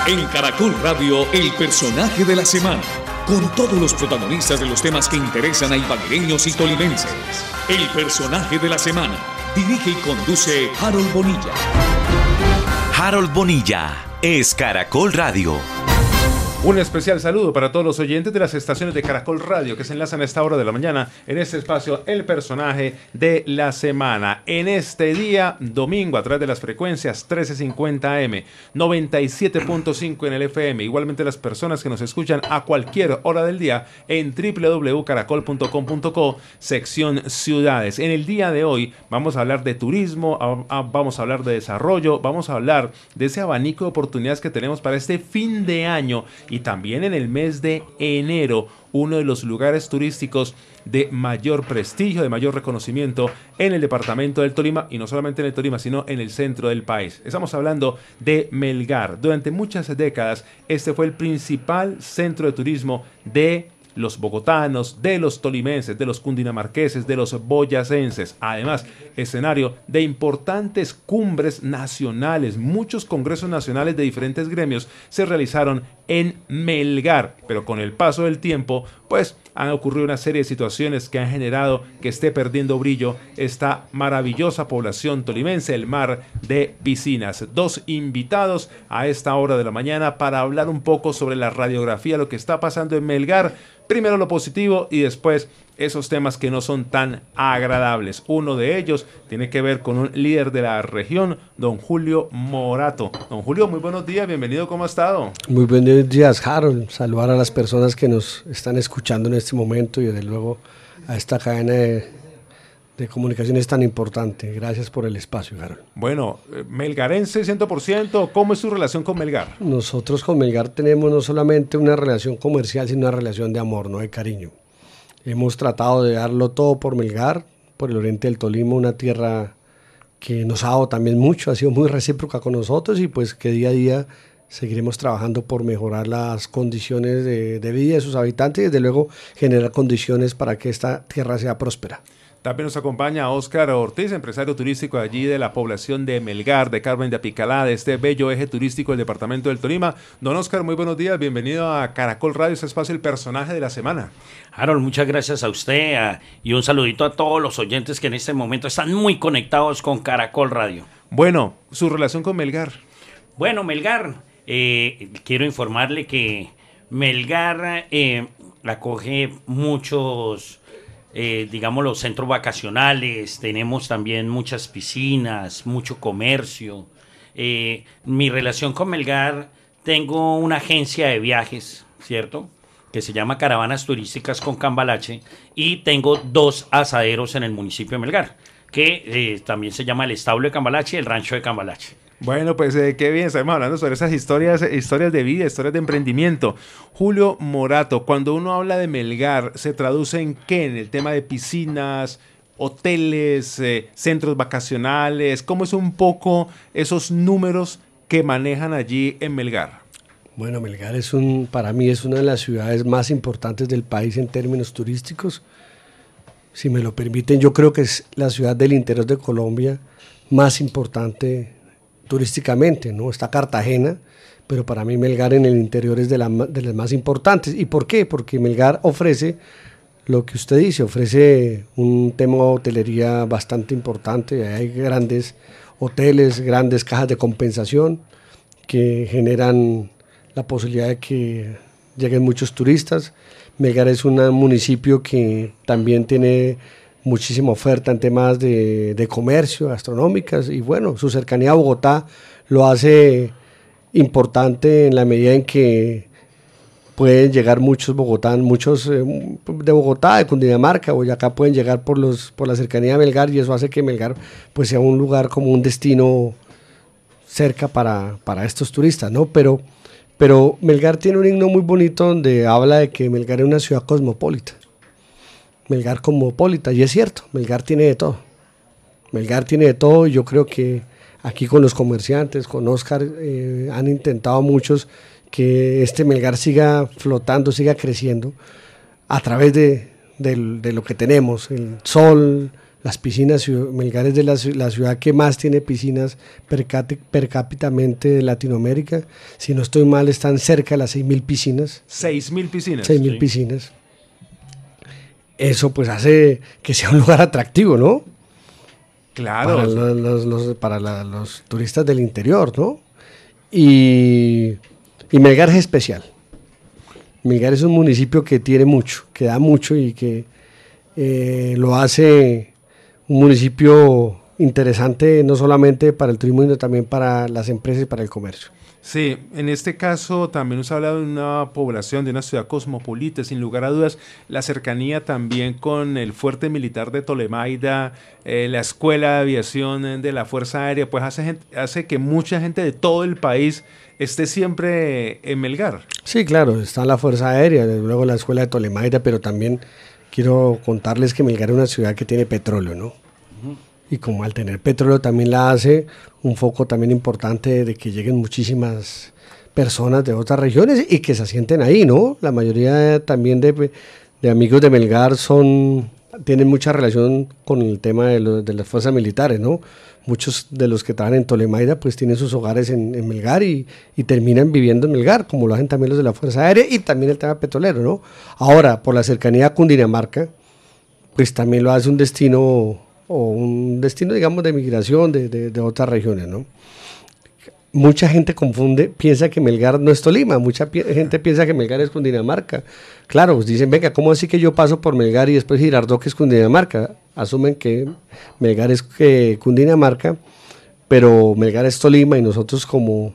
En Caracol Radio, el personaje de la semana, con todos los protagonistas de los temas que interesan a ibaguereños y tolimenses. El personaje de la semana, dirige y conduce Harold Bonilla. Harold Bonilla es Caracol Radio. Un especial saludo para todos los oyentes de las estaciones de Caracol Radio que se enlazan a esta hora de la mañana en este espacio, el personaje de la semana. En este día, domingo, a través de las frecuencias 1350 AM, 97.5 en el FM. Igualmente las personas que nos escuchan a cualquier hora del día en www.caracol.com.co, sección ciudades. En el día de hoy vamos a hablar de turismo, vamos a hablar de desarrollo, vamos a hablar de ese abanico de oportunidades que tenemos para este fin de año. Y también en el mes de enero, uno de los lugares turísticos de mayor prestigio, de mayor reconocimiento en el departamento del Tolima, y no solamente en el Tolima, sino en el centro del país. Estamos hablando de Melgar. Durante muchas décadas, este fue el principal centro de turismo de los bogotanos, de los tolimenses, de los cundinamarqueses, de los boyacenses. Además, escenario de importantes cumbres nacionales. Muchos congresos nacionales de diferentes gremios se realizaron en Melgar, pero con el paso del tiempo, pues han ocurrido una serie de situaciones que han generado que esté perdiendo brillo esta maravillosa población tolimense, el mar de piscinas. Dos invitados a esta hora de la mañana para hablar un poco sobre la radiografía, lo que está pasando en Melgar. Primero lo positivo y después esos temas que no son tan agradables. Uno de ellos tiene que ver con un líder de la región, don Julio Morato. Don Julio, muy buenos días, bienvenido, ¿cómo ha estado? Muy buenos días, Harold. Saludar a las personas que nos están escuchando en este momento y desde luego a esta cadena de comunicaciones tan importante. Gracias por el espacio, Harold. Bueno, melgarense 100%, ¿cómo es su relación con Melgar? Nosotros con Melgar tenemos no solamente una relación comercial, sino una relación de amor, no de cariño. Hemos tratado de darlo todo por Melgar, por el oriente del Tolima, una tierra que nos ha dado también mucho, ha sido muy recíproca con nosotros y pues que día a día seguiremos trabajando por mejorar las condiciones de vida de sus habitantes y desde luego generar condiciones para que esta tierra sea próspera. También nos acompaña Óscar Ortiz, empresario turístico allí de la población de Melgar, de Carmen de Apicalá, de este bello eje turístico del departamento del Tolima. Don Óscar, muy buenos días, bienvenido a Caracol Radio, este espacio, el personaje de la semana. Harold, muchas gracias a usted y un saludito a todos los oyentes que en este momento están muy conectados con Caracol Radio. Bueno, su relación con Melgar. Bueno, Melgar, quiero informarle que Melgar acoge muchos... digamos los centros vacacionales, tenemos también muchas piscinas, mucho comercio. Mi relación con Melgar, tengo una agencia de viajes, ¿cierto?, que se llama Caravanas Turísticas con Cambalache, y tengo 2 asaderos en el municipio de Melgar, que también se llama el establo de Cambalache y el rancho de Cambalache. Bueno, pues qué bien, estamos hablando sobre esas historias de vida, historias de emprendimiento. Julio Morato, cuando uno habla de Melgar, ¿se traduce en qué? ¿En el tema de piscinas, hoteles, centros vacacionales? ¿Cómo es un poco esos números que manejan allí en Melgar? Bueno, Melgar para mí es una de las ciudades más importantes del país en términos turísticos. Si me lo permiten, yo creo que es la ciudad del interior de Colombia más importante turísticamente, ¿no? Está Cartagena, pero para mí Melgar en el interior es de las más importantes. ¿Y por qué? Porque Melgar ofrece lo que usted dice, ofrece un tema de hotelería bastante importante. Hay grandes hoteles, grandes cajas de compensación que generan la posibilidad de que lleguen muchos turistas. Melgar es un municipio que también tiene muchísima oferta en temas de comercio, gastronómicas, y bueno, su cercanía a Bogotá lo hace importante en la medida en que pueden llegar muchos de Bogotá, de Cundinamarca, Boyacá, pueden llegar por la cercanía de Melgar, y eso hace que Melgar pues sea un lugar como un destino cerca para estos turistas, ¿no? Pero Melgar tiene un himno muy bonito donde habla de que Melgar es una ciudad cosmopolita. Melgar cosmopolita, y es cierto, Melgar tiene de todo. Melgar tiene de todo, y yo creo que aquí con los comerciantes, con Óscar, han intentado muchos que este Melgar siga flotando, siga creciendo a través de lo que tenemos, el sol, Las piscinas, Melgar es de la ciudad que más tiene piscinas per cápitamente de Latinoamérica. Si no estoy mal, están cerca de las 6.000 piscinas. 6.000 piscinas. 6.000 piscinas. Eso pues hace que sea un lugar atractivo, ¿no? Claro. Para los turistas del interior, ¿no? Y Melgar es especial. Melgar es un municipio que tiene mucho, que da mucho y que lo hace un municipio interesante no solamente para el turismo, sino también para las empresas y para el comercio. Sí, en este caso también nos ha hablado de una población, de una ciudad cosmopolita, sin lugar a dudas, la cercanía también con el fuerte militar de Tolemaida, la escuela de aviación de la Fuerza Aérea, pues hace que mucha gente de todo el país esté siempre en Melgar. Sí, claro, está la Fuerza Aérea, luego la escuela de Tolemaida, pero también quiero contarles que Melgar es una ciudad que tiene petróleo, ¿no? Y como al tener petróleo también la hace un foco también importante de que lleguen muchísimas personas de otras regiones y que se asienten ahí, ¿no? La mayoría también de amigos de Melgar tienen mucha relación con el tema de las fuerzas militares, ¿no? Muchos de los que trabajan en Tolemaida pues tienen sus hogares en Melgar y terminan viviendo en Melgar, como lo hacen también los de la Fuerza Aérea y también el tema petrolero, ¿no? Ahora, por la cercanía a Cundinamarca, pues también lo hace un destino, digamos, de migración de otras regiones, ¿no? Mucha gente piensa que Melgar no es Tolima, mucha gente piensa que Melgar es Cundinamarca. Claro, pues dicen, venga, ¿cómo así que yo paso por Melgar y después Girardot que es Cundinamarca? Asumen que Melgar es Cundinamarca, pero Melgar es Tolima y nosotros como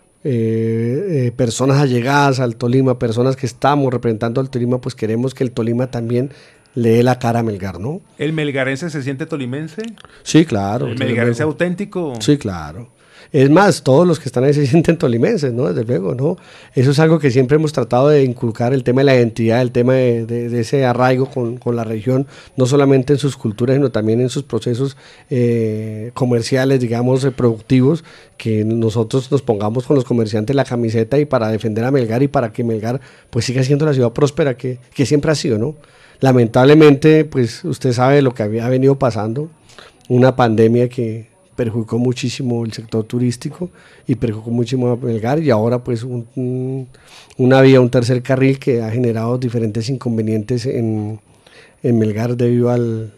personas allegadas al Tolima, personas que estamos representando al Tolima, pues queremos que el Tolima también le dé la cara a Melgar, ¿no? ¿El melgarense se siente tolimense? Sí, claro. ¿El melgarense auténtico? Sí, claro. Es más, todos los que están ahí se sienten tolimenses, ¿no? Desde luego, ¿no? Eso es algo que siempre hemos tratado de inculcar, el tema de la identidad, el tema de ese arraigo con la región, no solamente en sus culturas, sino también en sus procesos comerciales, digamos, productivos, que nosotros nos pongamos con los comerciantes la camiseta y para defender a Melgar y para que Melgar pues siga siendo la ciudad próspera que siempre ha sido, ¿no? Lamentablemente, pues usted sabe lo que había venido pasando, una pandemia que perjudicó muchísimo el sector turístico y perjudicó muchísimo a Melgar y ahora pues una vía, un tercer carril que ha generado diferentes inconvenientes en Melgar debido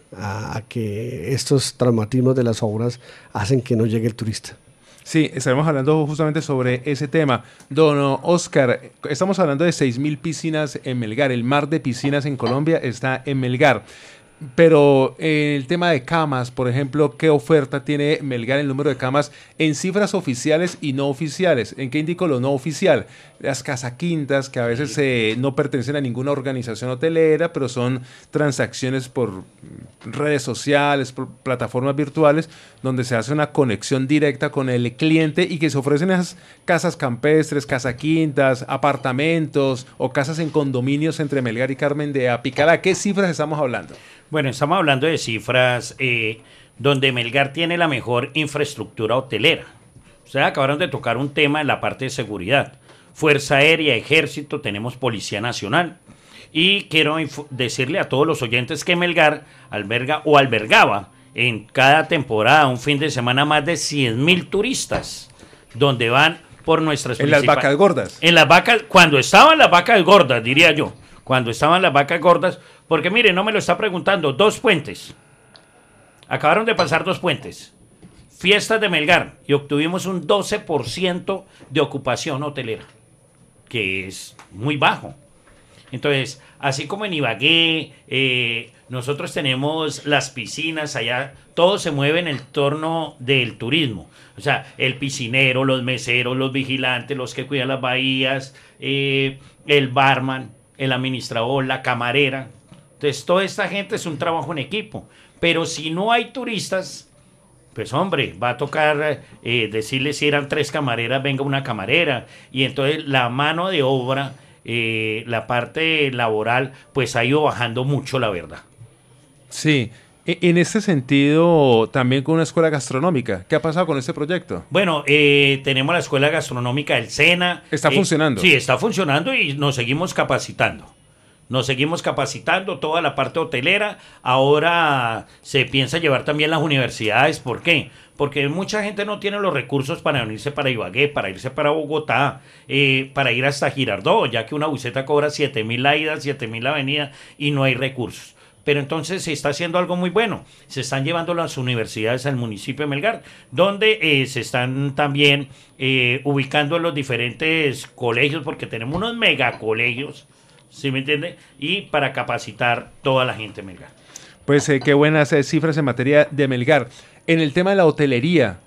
a que estos traumatismos de las obras hacen que no llegue el turista. Sí, estaremos hablando justamente sobre ese tema. Don Oscar, estamos hablando de 6.000 piscinas en Melgar, el mar de piscinas en Colombia está en Melgar. Pero el tema de camas, por ejemplo, ¿qué oferta tiene Melgar, el número de camas en cifras oficiales y no oficiales? ¿En qué indico lo no oficial? Las casaquintas, que a veces no pertenecen a ninguna organización hotelera, pero son transacciones por redes sociales, por plataformas virtuales, donde se hace una conexión directa con el cliente y que se ofrecen esas casas campestres, casaquintas, apartamentos o casas en condominios entre Melgar y Carmen de Apicalá. ¿Qué cifras estamos hablando? Bueno, estamos hablando de cifras donde Melgar tiene la mejor infraestructura hotelera. Ustedes acabaron de tocar un tema en la parte de seguridad. Fuerza Aérea, Ejército, tenemos Policía Nacional. Y quiero decirle a todos los oyentes que Melgar alberga o albergaba en cada temporada, un fin de semana, más de 100.000 turistas, donde van por nuestras ¿En las vacas gordas? En las vacas, cuando estaban las vacas gordas, diría yo. Cuando estaban las vacas gordas, porque mire, no me lo está preguntando, 2 puentes. Acabaron de pasar 2 puentes. Fiestas de Melgar y obtuvimos un 12% de ocupación hotelera, que es muy bajo. Entonces, así como en Ibagué, nosotros tenemos las piscinas allá, todo se mueve en el torno del turismo. O sea, el piscinero, los meseros, los vigilantes, los que cuidan las bahías, el barman, el administrador, la camarera. Entonces, toda esta gente es un trabajo en equipo. Pero si no hay turistas, pues hombre, va a tocar decirle si eran 3 camareras, venga una camarera. Y entonces la mano de obra, la parte laboral, pues ha ido bajando mucho, la verdad. Sí. En este sentido, también con una escuela gastronómica. ¿Qué ha pasado con este proyecto? Bueno, tenemos la escuela gastronómica del SENA. ¿Está funcionando? Sí, está funcionando y nos seguimos capacitando. Nos seguimos capacitando, toda la parte hotelera. Ahora se piensa llevar también las universidades. ¿Por qué? Porque mucha gente no tiene los recursos para venirse para Ibagué, para irse para Bogotá, para ir hasta Girardot, ya que una buseta cobra 7.000 la ida, 7.000 la venida y no hay recursos. Pero entonces se está haciendo algo muy bueno. Se están llevando las universidades al municipio de Melgar, donde se están también ubicando en los diferentes colegios, porque tenemos unos megacolegios, ¿sí me entiende? Y para capacitar toda la gente de Melgar. Pues qué buenas cifras en materia de Melgar. En el tema de la hotelería,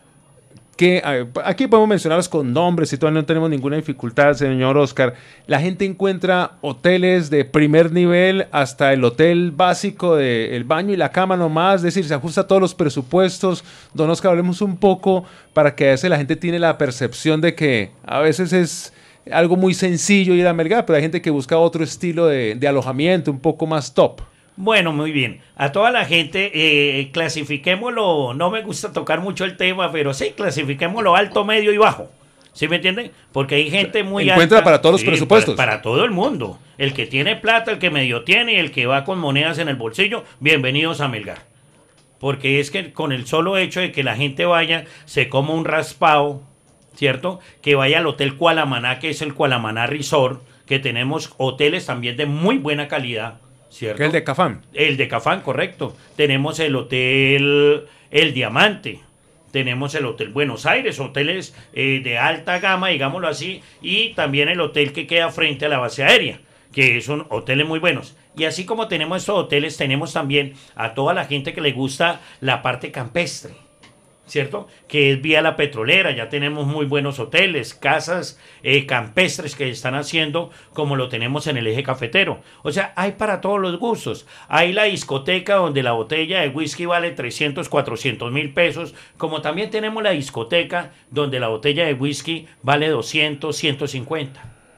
que aquí podemos mencionarlos con nombres y todavía no tenemos ninguna dificultad, señor Oscar. La gente encuentra hoteles de primer nivel hasta el hotel básico del baño y la cama nomás, es decir, se ajusta a todos los presupuestos. Don Oscar, hablemos un poco para que a veces la gente tiene la percepción de que a veces es algo muy sencillo ir a Melgar, pero hay gente que busca otro estilo de alojamiento un poco más top. Bueno, muy bien. A toda la gente, clasifiquémoslo, no me gusta tocar mucho el tema, pero sí, clasifiquémoslo alto, medio y bajo. ¿Sí me entienden? Porque hay gente muy encuentra alta. Para todos los presupuestos. Para todo el mundo. El que tiene plata, el que medio tiene y el que va con monedas en el bolsillo, bienvenidos a Melgar. Porque es que con el solo hecho de que la gente vaya, se coma un raspado, ¿cierto? Que vaya al Hotel Cualamaná, que es el Cualamaná Resort, que tenemos hoteles también de muy buena calidad, ¿cierto? Que el de Cafán. El de Cafán, correcto. Tenemos el Hotel El Diamante. Tenemos el Hotel Buenos Aires, hoteles de alta gama, digámoslo así. Y también el hotel que queda frente a la base aérea, que son hoteles muy buenos. Y así como tenemos estos hoteles, tenemos también a toda la gente que le gusta la parte campestre, ¿cierto? Que es vía la petrolera. Ya tenemos muy buenos hoteles, casas campestres que están haciendo, como lo tenemos en el eje cafetero. O sea, hay para todos los gustos. Hay la discoteca donde la botella de whisky vale 300, 400 mil pesos, como también tenemos la discoteca donde la botella de whisky vale 200, 150.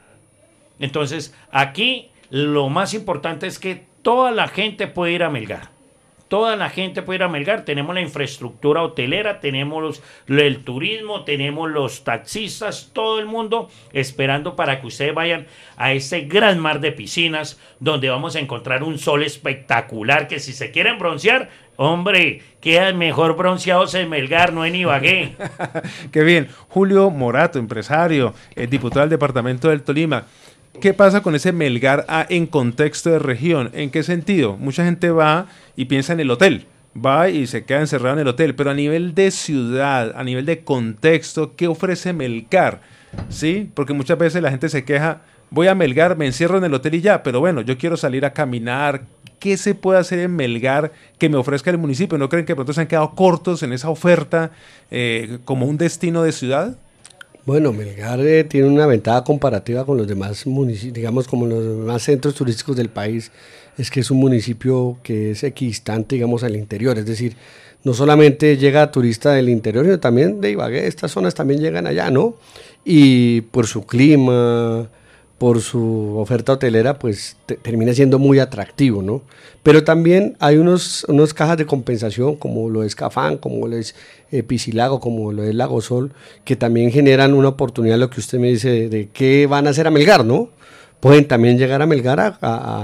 Entonces, aquí lo más importante es que toda la gente puede ir a Melgar. Toda la gente puede ir a Melgar. Tenemos la infraestructura hotelera, tenemos el turismo, tenemos los taxistas, todo el mundo esperando para que ustedes vayan a ese gran mar de piscinas donde vamos a encontrar un sol espectacular, que si se quieren broncear, hombre, quedan mejor bronceados en Melgar, no en Ibagué. Qué bien. Julio Morato, empresario, diputado del departamento del Tolima. ¿Qué pasa con ese Melgar en contexto de región? ¿En qué sentido? Mucha gente va y piensa en el hotel, va y se queda encerrado en el hotel, pero a nivel de ciudad, a nivel de contexto, ¿qué ofrece Melgar? ¿Sí? Porque muchas veces la gente se queja, voy a Melgar, me encierro en el hotel y ya, pero bueno, yo quiero salir a caminar. ¿Qué se puede hacer en Melgar que me ofrezca el municipio? ¿No creen que de pronto se han quedado cortos en esa oferta como un destino de ciudad? Bueno, Melgar tiene una ventaja comparativa con los demás municipios, digamos como los demás centros turísticos del país, es que es un municipio que es equidistante, digamos, al interior, es decir, no solamente llega turista del interior, sino también de Ibagué, estas zonas también llegan allá, ¿no? Y por su clima, por su oferta hotelera, pues termina siendo muy atractivo, ¿no? Pero también hay unas cajas de compensación, como lo es Cafán, como lo es Piscilago, como lo es Lago Sol, que también generan una oportunidad, lo que usted me dice, de qué van a hacer a Melgar, ¿no? Pueden también llegar a Melgar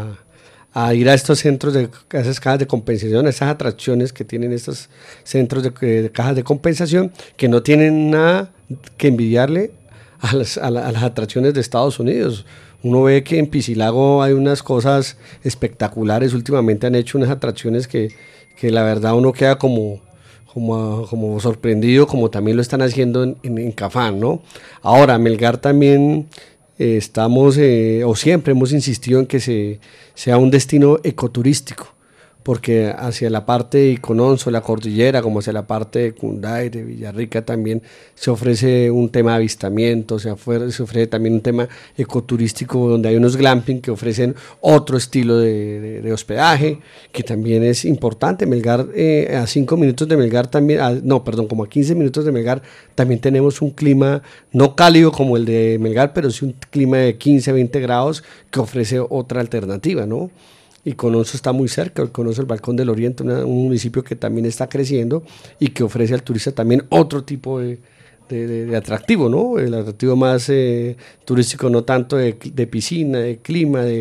a ir a estos centros, a esas cajas de compensación, a esas atracciones que tienen estos centros de cajas de compensación, que no tienen nada que envidiarle a las atracciones de Estados Unidos. Uno ve que en Piscilago hay unas cosas espectaculares. Últimamente han hecho unas atracciones que la verdad uno queda como sorprendido, como también lo están haciendo en Cafán, ¿no? Ahora, Melgar también estamos, o siempre hemos insistido en que sea un destino ecoturístico, porque hacia la parte de Icononso, la cordillera, como hacia la parte de Cunday, de Villarrica, también se ofrece un tema de avistamiento, se ofrece también un tema ecoturístico, donde hay unos glamping que ofrecen otro estilo de hospedaje, que también es importante. Melgar, a 5 minutos de Melgar también, como a 15 minutos de Melgar, también tenemos un clima no cálido como el de Melgar, pero sí un clima de 15, 20 grados que ofrece otra alternativa, ¿no? Y Icononso está muy cerca, Icononso, el Balcón del Oriente, un municipio que también está creciendo y que ofrece al turista también otro tipo de atractivo, ¿no? El atractivo más turístico, no tanto de piscina, de clima, de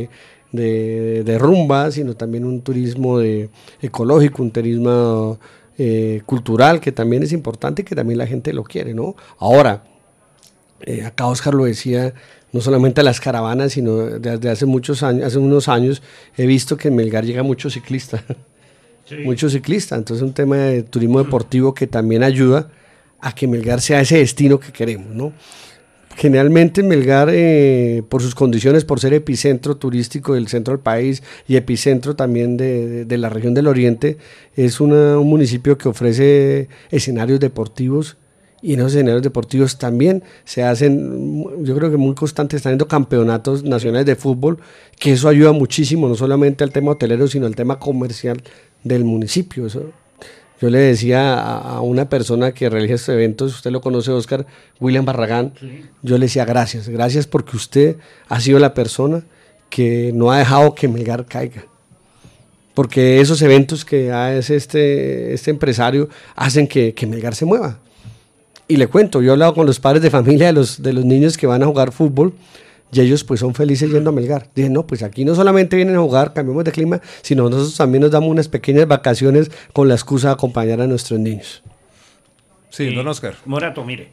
de rumba, sino también un turismo ecológico, un turismo cultural, que también es importante y que también la gente lo quiere, ¿no? Ahora, acá Oscar lo decía, no solamente a las caravanas, sino desde hace unos años, he visto que en Melgar llega mucho ciclista, sí. Mucho ciclista, entonces es un tema de turismo deportivo que también ayuda a que Melgar sea ese destino que queremos, ¿no? Generalmente Melgar, por sus condiciones, por ser epicentro turístico del centro del país y epicentro también de la región del oriente, es un municipio que ofrece escenarios deportivos, y en esos escenarios deportivos también se hacen, yo creo que muy constantes, están haciendo campeonatos nacionales de fútbol, que eso ayuda muchísimo, no solamente al tema hotelero, sino al tema comercial del municipio. Eso. Yo le decía a una persona que realiza estos eventos, usted lo conoce, Oscar, William Barragán, sí. Yo le decía gracias porque usted ha sido la persona que no ha dejado que Melgar caiga. Porque esos eventos que hace este empresario hacen que Melgar se mueva. Y le cuento, yo he hablado con los padres de familia de los niños que van a jugar fútbol, y ellos pues son felices yendo a Melgar. Dicen, no, pues aquí no solamente vienen a jugar, cambiamos de clima, sino nosotros también nos damos unas pequeñas vacaciones con la excusa de acompañar a nuestros niños. Sí, don Oscar. Morato, mire,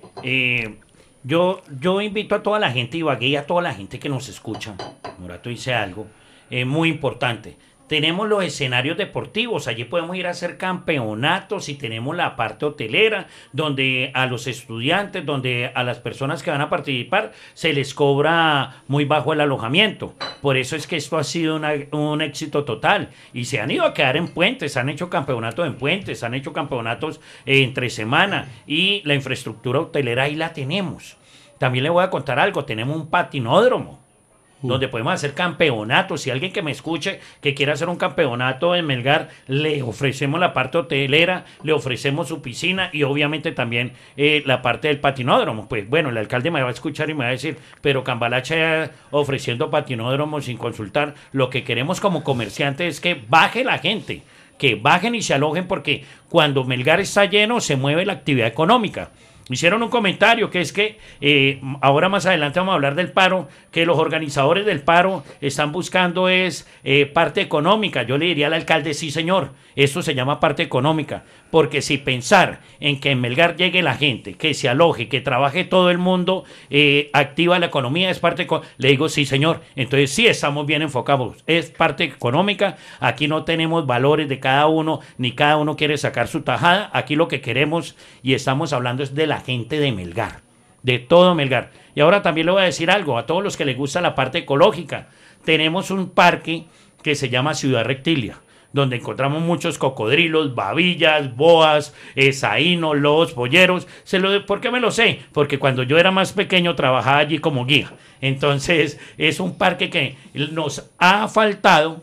yo invito a toda la gente, Ibagué, y a toda la gente que nos escucha, Morato dice algo muy importante. Tenemos los escenarios deportivos, allí podemos ir a hacer campeonatos y tenemos la parte hotelera, donde a los estudiantes, donde a las personas que van a participar se les cobra muy bajo el alojamiento. Por eso es que esto ha sido un éxito total y se han ido a quedar en puentes, han hecho campeonatos en puentes, han hecho campeonatos entre semana y la infraestructura hotelera ahí la tenemos. También le voy a contar algo, tenemos un patinódromo, donde podemos hacer campeonatos. Si alguien que me escuche que quiera hacer un campeonato en Melgar, le ofrecemos la parte hotelera, le ofrecemos su piscina y obviamente también la parte del patinódromo. Pues bueno, el alcalde me va a escuchar y me va a decir, pero Cambalache ofreciendo patinódromo sin consultar. Lo que queremos como comerciantes es que baje la gente, que bajen y se alojen, porque cuando Melgar está lleno se mueve la actividad económica. Hicieron un comentario que es que ahora más adelante vamos a hablar del paro, que los organizadores del paro están buscando es parte económica. Yo le diría al alcalde, sí señor, eso se llama parte económica, porque si pensar en que en Melgar llegue la gente, que se aloje, que trabaje todo el mundo, activa la economía, es parte le digo sí señor, entonces sí estamos bien enfocados, es parte económica. Aquí no tenemos valores de cada uno, ni cada uno quiere sacar su tajada. Aquí lo que queremos y estamos hablando es de la gente de Melgar, de todo Melgar. Y ahora también le voy a decir algo a todos los que les gusta la parte ecológica. Tenemos un parque que se llama Ciudad Reptilia, donde encontramos muchos cocodrilos, babillas, boas, saínos, lobos, polleros. ¿Por qué me lo sé? Porque cuando yo era más pequeño trabajaba allí como guía. Entonces es un parque que nos ha faltado,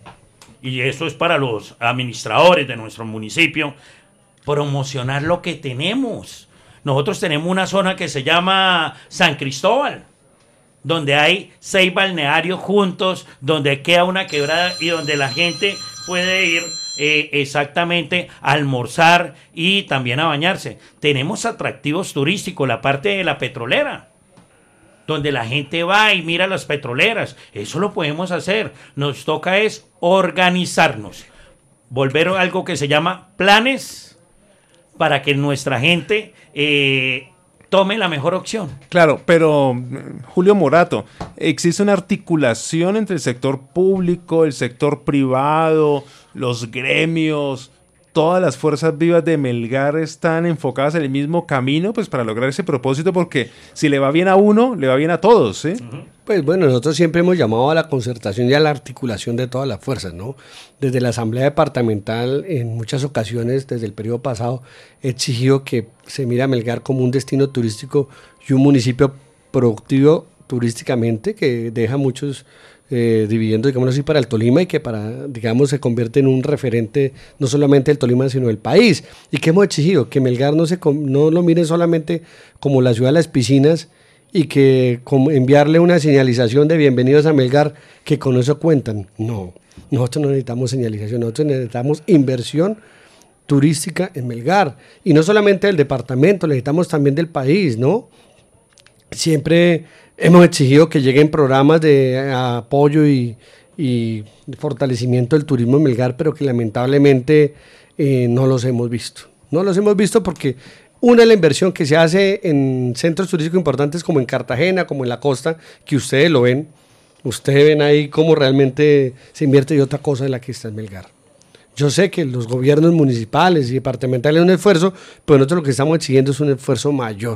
y eso es para los administradores de nuestro municipio, promocionar lo que tenemos. Nosotros tenemos una zona que se llama San Cristóbal, donde hay 6 balnearios juntos, donde queda una quebrada y donde la gente puede ir exactamente a almorzar y también a bañarse. Tenemos atractivos turísticos, la parte de la petrolera, donde la gente va y mira las petroleras. Eso lo podemos hacer. Nos toca es organizarnos, volver a algo que se llama planes, para que nuestra gente tome la mejor opción. Claro, pero Julio Morato, ¿existe una articulación entre el sector público, el sector privado, los gremios? ¿Todas las fuerzas vivas de Melgar están enfocadas en el mismo camino, pues, para lograr ese propósito? Porque si le va bien a uno, le va bien a todos, ¿sí? Pues bueno, nosotros siempre hemos llamado a la concertación y a la articulación de todas las fuerzas, ¿no? Desde la Asamblea Departamental, en muchas ocasiones, desde el periodo pasado, he exigido que se mire a Melgar como un destino turístico y un municipio productivo turísticamente, que deja muchos dividendos, digamos así, para el Tolima, y que digamos, se convierte en un referente no solamente del Tolima, sino del país. ¿Y qué hemos exigido? Que Melgar no lo miren solamente como la ciudad de las piscinas, y que enviarle una señalización de bienvenidos a Melgar, que con eso cuentan. No, nosotros no necesitamos señalización, nosotros necesitamos inversión turística en Melgar, y no solamente del departamento, necesitamos también del país, ¿no? Siempre hemos exigido que lleguen programas de apoyo y y fortalecimiento del turismo en Melgar, pero que lamentablemente no los hemos visto. No los hemos visto porque una es la inversión que se hace en centros turísticos importantes como en Cartagena, como en la costa, que ustedes lo ven. Ustedes ven ahí cómo realmente se invierte, y otra cosa es la que está en Melgar. Yo sé que los gobiernos municipales y departamentales es un esfuerzo, pero nosotros lo que estamos exigiendo es un esfuerzo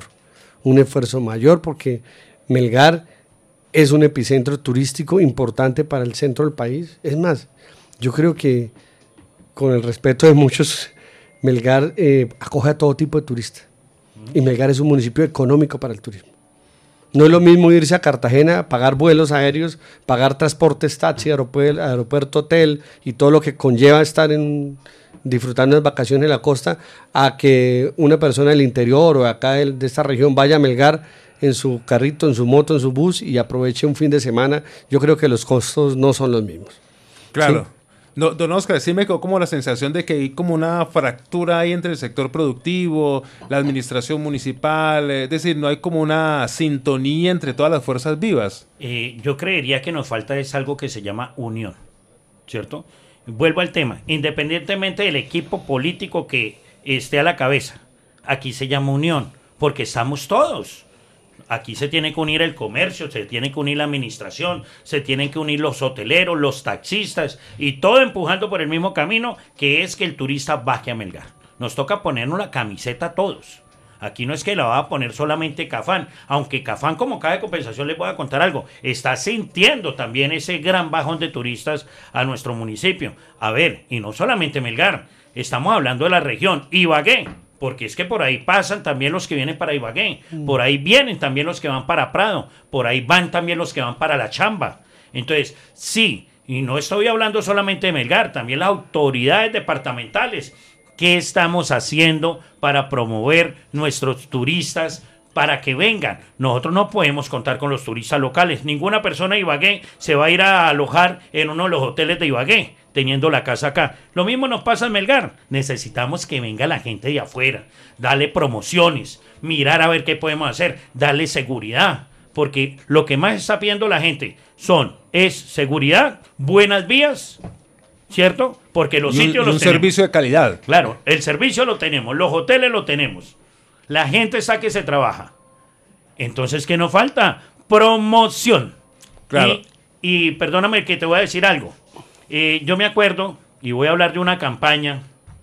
mayor porque Melgar es un epicentro turístico importante para el centro del país. Es más, yo creo que, con el respeto de muchos, Melgar acoge a todo tipo de turistas, y Melgar es un municipio económico para el turismo. No es lo mismo irse a Cartagena, pagar vuelos aéreos, pagar transportes, taxi, aeropuerto, hotel y todo lo que conlleva estar disfrutando de vacaciones en la costa, a que una persona del interior o acá de esta región vaya a Melgar en su carrito, en su moto, en su bus y aproveche un fin de semana. Yo creo que los costos no son los mismos. Claro. ¿Sí? No, don Oscar, sí me quedó como la sensación de que hay como una fractura ahí entre el sector productivo, la administración municipal, es decir, no hay como una sintonía entre todas las fuerzas vivas. Yo creería que nos falta es algo que se llama unión, ¿cierto? Vuelvo al tema, independientemente del equipo político que esté a la cabeza, aquí se llama unión, porque estamos todos. Aquí se tiene que unir el comercio, se tiene que unir la administración, se tienen que unir los hoteleros, los taxistas y todo empujando por el mismo camino, que es que el turista baje a Melgar. Nos toca ponernos la camiseta a todos. Aquí no es que la va a poner solamente Cafán, aunque Cafán, como caja de compensación, les voy a contar algo, está sintiendo también ese gran bajón de turistas a nuestro municipio. A ver, y no solamente Melgar, estamos hablando de la región Ibagué, porque es que por ahí pasan también los que vienen para Ibagué, por ahí vienen también los que van para Prado, por ahí van también los que van para La Chamba. Entonces, sí, y no estoy hablando solamente de Melgar, también las autoridades departamentales. ¿Qué estamos haciendo para promover nuestros turistas para que vengan? Nosotros no podemos contar con los turistas locales. Ninguna persona de Ibagué se va a ir a alojar en uno de los hoteles de Ibagué, teniendo la casa acá. Lo mismo nos pasa en Melgar. Necesitamos que venga la gente de afuera, darle promociones, mirar a ver qué podemos hacer, darle seguridad. Porque lo que más está pidiendo la gente es seguridad, buenas vías, ¿cierto? Porque los sitios los tenemos. Un servicio de calidad. Claro, el servicio lo tenemos, los hoteles lo tenemos. La gente está que se trabaja. Entonces, ¿qué nos falta? Promoción. Claro. Y perdóname que te voy a decir algo. Yo me acuerdo, y voy a hablar de una campaña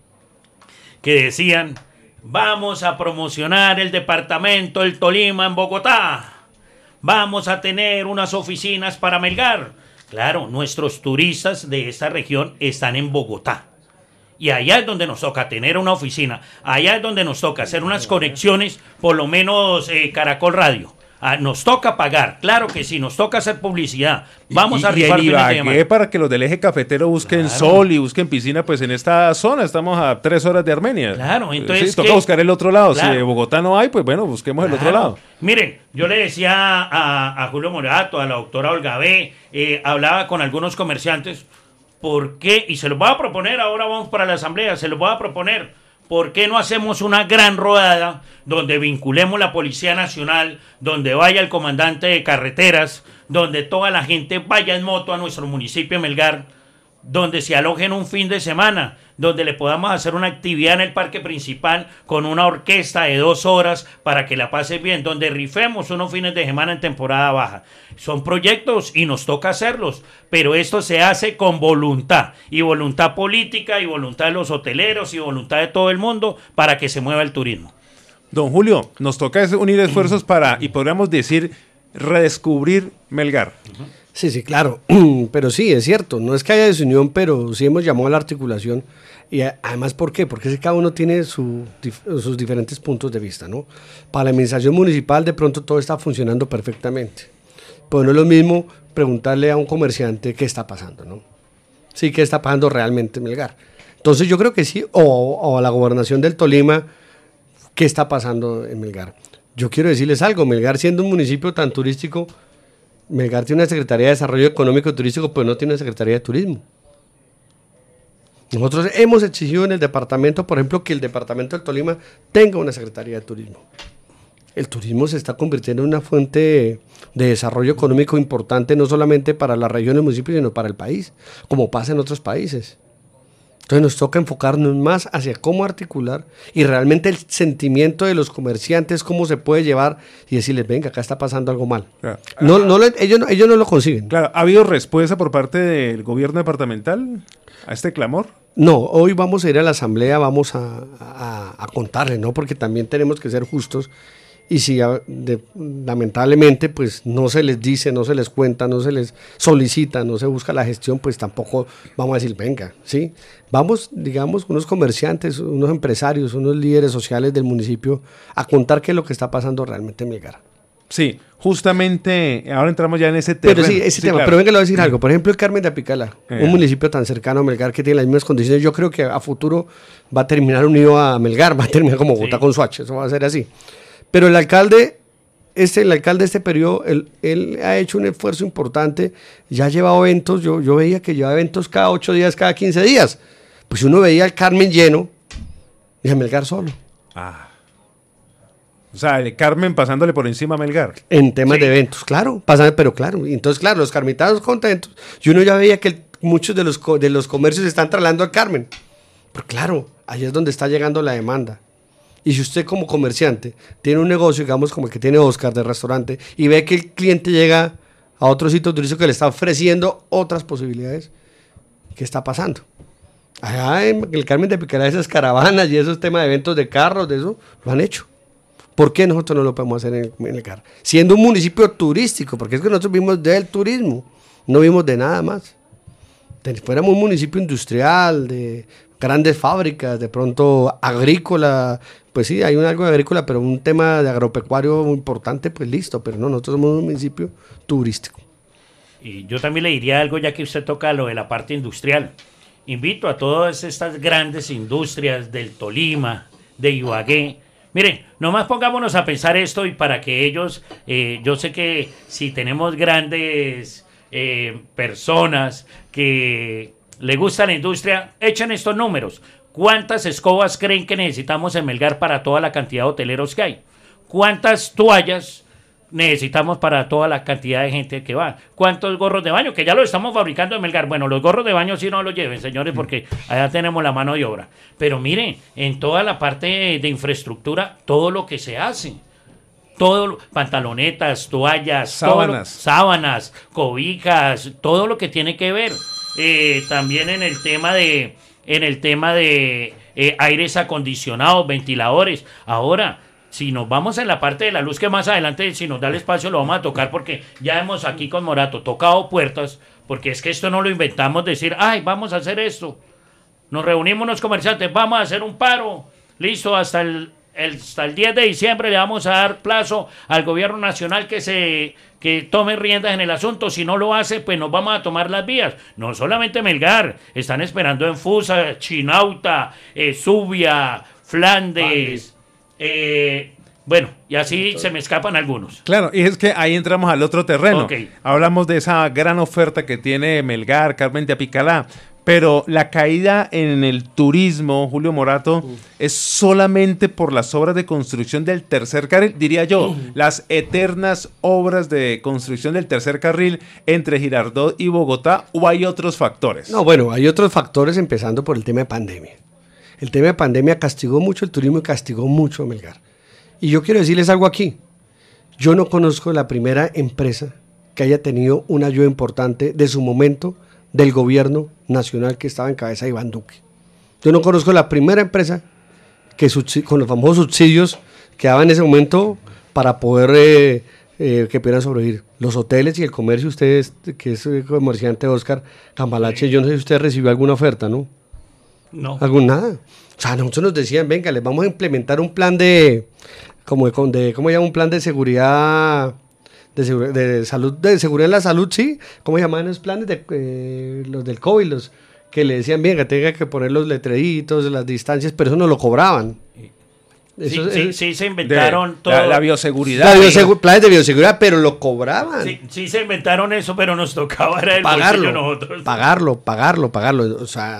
que decían, vamos a promocionar el departamento del Tolima en Bogotá. Vamos a tener unas oficinas para Melgar. Claro, nuestros turistas de esta región están en Bogotá. Y allá es donde nos toca tener una oficina. Allá es donde nos toca hacer unas conexiones, por lo menos Caracol Radio. Nos toca pagar, claro que sí, nos toca hacer publicidad. Vamos a rifar y Ibagué para que los del eje cafetero busquen sol y busquen piscina, pues en esta zona estamos a 3 horas de Armenia. Claro, entonces sí, toca buscar el otro lado. Claro. Si de Bogotá no hay, pues bueno, busquemos el otro lado. Miren, yo le decía a Julio Morato, a la doctora Olga B, hablaba con algunos comerciantes, ¿por qué? Y se los voy a proponer, ahora vamos para la asamblea, se los voy a proponer. ¿Por qué no hacemos una gran rodada donde vinculemos la Policía Nacional, donde vaya el comandante de carreteras, donde toda la gente vaya en moto a nuestro municipio de Melgar, donde se alojen un fin de semana, donde le podamos hacer una actividad en el parque principal con una orquesta de 2 horas para que la pase bien, donde rifemos unos fines de semana en temporada baja? Son proyectos y nos toca hacerlos, pero esto se hace con voluntad, y voluntad política, y voluntad de los hoteleros, y voluntad de todo el mundo para que se mueva el turismo. Don Julio, nos toca unir esfuerzos para, y podríamos decir, redescubrir Melgar. Sí, claro, pero sí, es cierto, no es que haya desunión, pero sí hemos llamado a la articulación, y además, ¿por qué? Porque cada uno tiene sus diferentes puntos de vista, ¿no? Para la administración municipal de pronto todo está funcionando perfectamente, pero no es lo mismo preguntarle a un comerciante qué está pasando, ¿no? Sí, qué está pasando realmente en Melgar. Entonces yo creo que sí, o a la gobernación del Tolima, qué está pasando en Melgar. Yo quiero decirles algo, Melgar siendo un municipio tan turístico, Melgar tiene una Secretaría de Desarrollo Económico y Turístico, pero no tiene una Secretaría de Turismo. Nosotros hemos exigido en el departamento, por ejemplo, que el departamento del Tolima tenga una Secretaría de Turismo. El turismo se está convirtiendo en una fuente de desarrollo económico importante, no solamente para la región y el municipio, sino para el país, como pasa en otros países. Entonces nos toca enfocarnos más hacia cómo articular y realmente el sentimiento de los comerciantes, cómo se puede llevar y decirles, venga, acá está pasando algo mal. Claro. Ellos no lo consiguen. Claro, ¿ha habido respuesta por parte del gobierno departamental a este clamor? No, hoy vamos a ir a la asamblea, vamos a contarle, ¿no? Porque también tenemos que ser justos. Y si lamentablemente pues no se les dice, no se les cuenta, no se les solicita, no se busca la gestión, pues tampoco vamos a decir, venga, ¿sí? Vamos, digamos, unos comerciantes, unos empresarios, unos líderes sociales del municipio a contar qué es lo que está pasando realmente en Melgar. Sí, justamente, ahora entramos ya en ese tema. Pero sí, ese tema, claro. Pero venga, le voy a decir algo. Por ejemplo, el Carmen de Apicalá, un municipio tan cercano a Melgar que tiene las mismas condiciones, yo creo que a futuro va a terminar unido a Melgar, va a terminar como Bogotá con Soacha, eso va a ser así. Pero el alcalde de este periodo, él ha hecho un esfuerzo importante, ya ha llevado eventos, yo veía que llevaba eventos cada 8 días, cada 15 días. Pues uno veía al Carmen lleno y a Melgar solo. O sea, el Carmen pasándole por encima a Melgar. En temas de eventos, claro, pero claro. Entonces, claro, los carmitanos contentos. Y uno ya veía que muchos de los comercios se están trasladando al Carmen. Pero claro, ahí es donde está llegando la demanda. Y si usted como comerciante tiene un negocio, digamos como el que tiene Oscar de restaurante, y ve que el cliente llega a otro sitio turístico que le está ofreciendo otras posibilidades, ¿qué está pasando? Allá en el Carmen de Apicalá, esas caravanas y esos temas de eventos de carros, de eso, lo han hecho. ¿Por qué nosotros no lo podemos hacer en Melgar? Siendo un municipio turístico, porque es que nosotros vimos del turismo, no vimos de nada más. Fuéramos un municipio industrial, de grandes fábricas, de pronto agrícola, pues sí, hay algo de agrícola, pero un tema de agropecuario muy importante, pues listo, pero no, nosotros somos un municipio turístico. Y yo también le diría algo, ya que usted toca lo de la parte industrial. Invito a todas estas grandes industrias del Tolima, de Ibagué. Miren, nomás pongámonos a pensar esto y para que ellos, yo sé que si tenemos grandes personas que le gusta la industria, echen estos números. ¿Cuántas escobas creen que necesitamos en Melgar para toda la cantidad de hoteleros que hay? ¿Cuántas toallas necesitamos para toda la cantidad de gente que va? ¿Cuántos gorros de baño? Que ya los estamos fabricando en Melgar. Bueno, los gorros de baño sí no los lleven, señores, porque allá tenemos la mano de obra. Pero miren, en toda la parte de infraestructura, todo lo que se hace. Todo, pantalonetas, toallas, sábanas, cobijas, todo lo que tiene que ver. También en el tema de aires acondicionados, ventiladores. Ahora, si nos vamos en la parte de la luz, que más adelante, si nos da el espacio, lo vamos a tocar, porque ya hemos aquí con Morato tocado puertas, porque es que esto no lo inventamos, decir, ay, vamos a hacer esto. Nos reunimos los comerciantes, vamos a hacer un paro. Listo, hasta el 10 de diciembre le vamos a dar plazo al gobierno nacional que tome riendas en el asunto. Si no lo hace, pues nos vamos a tomar las vías. No solamente Melgar, están esperando en Fusa, Chinauta, Zubia, Flandes, bueno, y así se me escapan algunos. Claro, y es que ahí entramos al otro terreno. Okay. Hablamos de esa gran oferta que tiene Melgar, Carmen de Apicalá. Pero la caída en el turismo, Julio Morato, es solamente por las obras de construcción del tercer carril, diría yo, las eternas obras de construcción del tercer carril entre Girardot y Bogotá, ¿o hay otros factores? No, bueno, hay otros factores, empezando por el tema de pandemia. El tema de pandemia castigó mucho el turismo y castigó mucho a Melgar. Y yo quiero decirles algo aquí. Yo no conozco la primera empresa que haya tenido una ayuda importante de su momento del gobierno nacional que estaba en cabeza de Iván Duque. Yo no conozco la primera empresa que con los famosos subsidios que daba en ese momento para poder que pudieran sobrevivir. Los hoteles y el comercio, ustedes, que es comerciante Oscar Cambalache, yo no sé si usted recibió alguna oferta, ¿no? No. Nada. O sea, nosotros nos decían, venga, les vamos a implementar un plan ¿cómo se llama? Un plan de seguridad... De salud, de seguridad en la salud, sí. ¿Cómo llamaban esos planes? Los del COVID, los que le decían, bien, que tenga que poner los letreritos, las distancias, pero eso no lo cobraban. Sí, se inventaron todo. La bioseguridad. Planes de bioseguridad, pero lo cobraban. Sí, se inventaron eso, pero nos tocaba era el bolsillo nosotros. Pagarlo. O sea,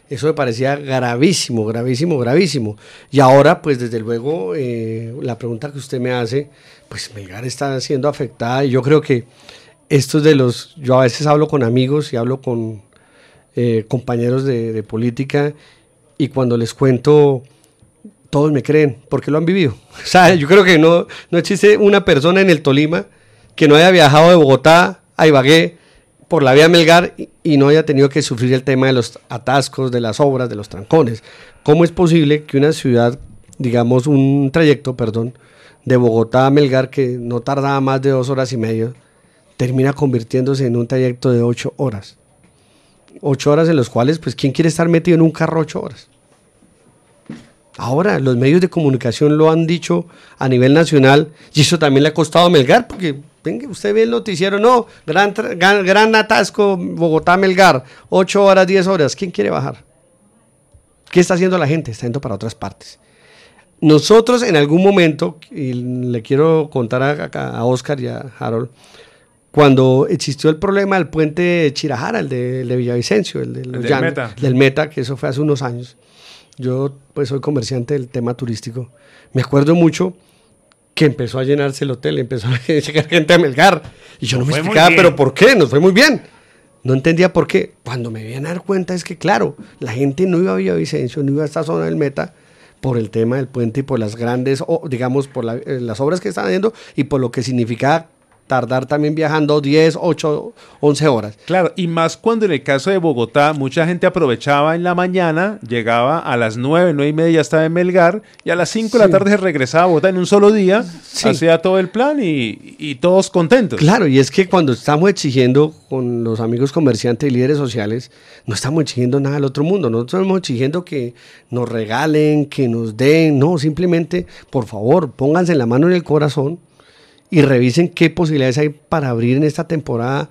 Eso me parecía gravísimo, gravísimo, gravísimo. Y ahora, pues desde luego, la pregunta que usted me hace, pues Melgar está siendo afectada y yo creo que estos yo a veces hablo con amigos y hablo con compañeros de política y cuando les cuento, todos me creen porque lo han vivido. O sea, yo creo que no existe una persona en el Tolima que no haya viajado de Bogotá a Ibagué por la vía Melgar y no haya tenido que sufrir el tema de los atascos, de las obras, de los trancones. ¿Cómo es posible que una ciudad, digamos un trayecto, de Bogotá a Melgar que no tardaba más de 2 horas y media, termina convirtiéndose en un trayecto de 8 horas? 8 horas en los cuales, pues, ¿quién quiere estar metido en un carro 8 horas? Ahora, los medios de comunicación lo han dicho a nivel nacional y eso también le ha costado a Melgar, porque venga, usted ve el noticiero, no, gran atasco, Bogotá-Melgar, 8 horas, 10 horas, ¿quién quiere bajar? ¿Qué está haciendo la gente? Está yendo para otras partes. Nosotros en algún momento, y le quiero contar a Oscar y a Harold, cuando existió el problema del puente Chirajara, el de Villavicencio, del Meta, que eso fue hace unos años. Yo pues soy comerciante del tema turístico. Me acuerdo mucho que empezó a llenarse el hotel, empezó a llegar gente a Melgar. Y yo no me explicaba, pero ¿por qué? Nos fue muy bien. No entendía por qué. Cuando me vine a dar cuenta es que, claro, la gente no iba a Villavicencio, no iba a esta zona del Meta por el tema del puente y por las grandes, digamos, por las obras que están haciendo y por lo que significaba tardar también viajando 10, 8, 11 horas. Claro, y más cuando en el caso de Bogotá, mucha gente aprovechaba en la mañana, llegaba a las 9, 9:30 ya estaba en Melgar, y a las 5 de la tarde se regresaba a Bogotá en un solo día, hacía todo el plan y todos contentos. Claro, y es que cuando estamos exigiendo con los amigos comerciantes y líderes sociales, no estamos exigiendo nada al otro mundo, nosotros estamos exigiendo que nos regalen, que nos den, no, simplemente, por favor, pónganse la mano en el corazón y revisen qué posibilidades hay para abrir en esta temporada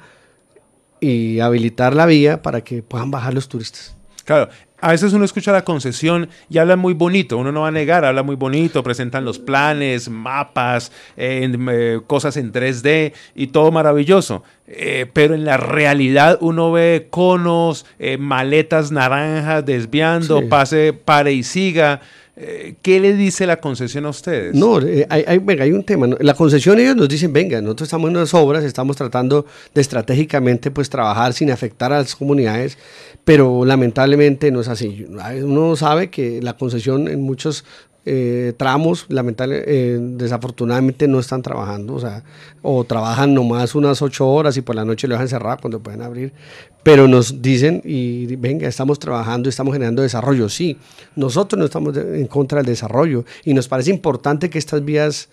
y habilitar la vía para que puedan bajar los turistas. Claro, a veces uno escucha la concesión y habla muy bonito, uno no va a negar, habla muy bonito, presentan los planes, mapas, cosas en 3D y todo maravilloso. Pero en la realidad uno ve conos, maletas naranjas desviando, pare y siga. ¿Qué le dice la concesión a ustedes? No, hay un tema, ¿no? La concesión, ellos nos dicen, venga, nosotros estamos en unas obras, estamos tratando de estratégicamente pues trabajar sin afectar a las comunidades, pero lamentablemente no es así. Uno sabe que la concesión en muchos tramos, desafortunadamente no están trabajando, o trabajan nomás unas 8 horas y por la noche lo dejan cerrado cuando pueden abrir, pero nos dicen, y venga, estamos trabajando, estamos generando desarrollo. Sí, nosotros no estamos en contra del desarrollo y nos parece importante que estas vías